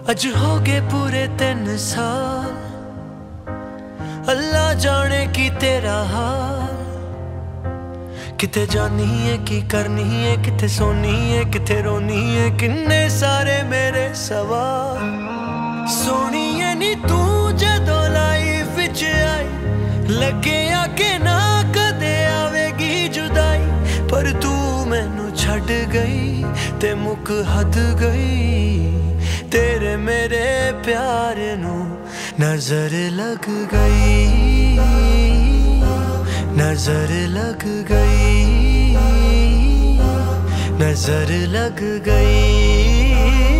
अज हो गए पूरे 3 साल, अल्लाह जाने की तेरा हाल। किथे जानी है की करनी है, किथे सोनी है किथे रोनी है, किन्ने सारे मेरे सवाल। सोनी है नी तू जदों लाइफ विच आई, लगे आके ना कदे आवेगी जुदाई। पर तू मैनू छड़ गई ते मुक हद गई, तेरे मेरे प्यार नू नजर लग गई, नजर लग गई, नजर लग गई,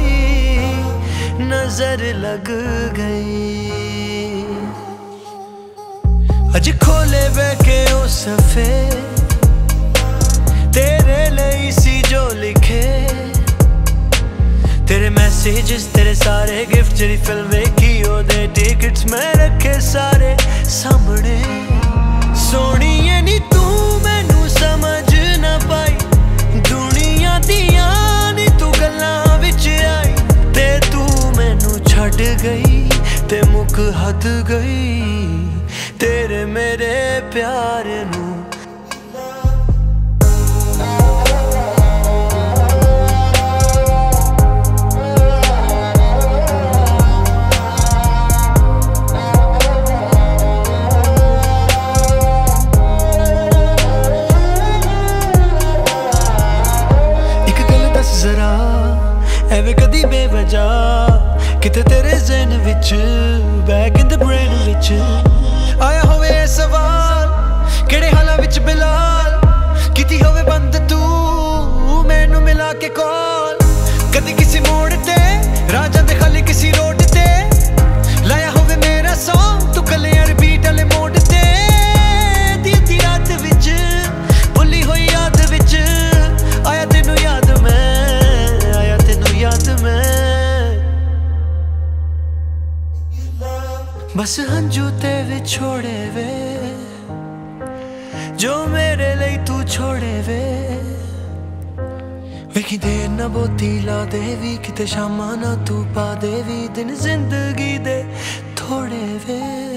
नजर लग गई। अज खोले बैके ओ सफे, तेरे लिए सी जो लिखे, तेरे मैसेजेस तेरे सारे गिफ्ट, तेरी फिल्म वेखी ओदे टिकट्स मैं रखे सारे सामने। सोनी है नी तू मैनू समझ ना पाई, दुनिया दियां नी तू गल्लां विच आई। ते तू मैनू छड़ गई ते मुक हद गई, तेरे मेरे प्यार नू। एवे कदी बेवजह किते तेरे ज़हन विच, बैक इन द ब्रेन विच आया होवे सवाल, केड़े हालां विच बिलाल किती होवे बंद तू मैनू मिला के कॉल। कदी किसी मोड़ ते राजां दे खाली किसी रोड ते, लाया होवे मेरा सॉन्ग तू कलियां रिपीट आले मोड ते। दी रात विच भुल्ली होई याद विच, आया तेनू याद मैं, आया तेनू याद मैं। बस हंजू ते विछोड़े वे, जो मेरे लिए तू छोड़े वे। वेखी देर ना बोती ला देवी, किते शामा ना तू पा देवी, दिन जिंदगी दे थोड़े वे।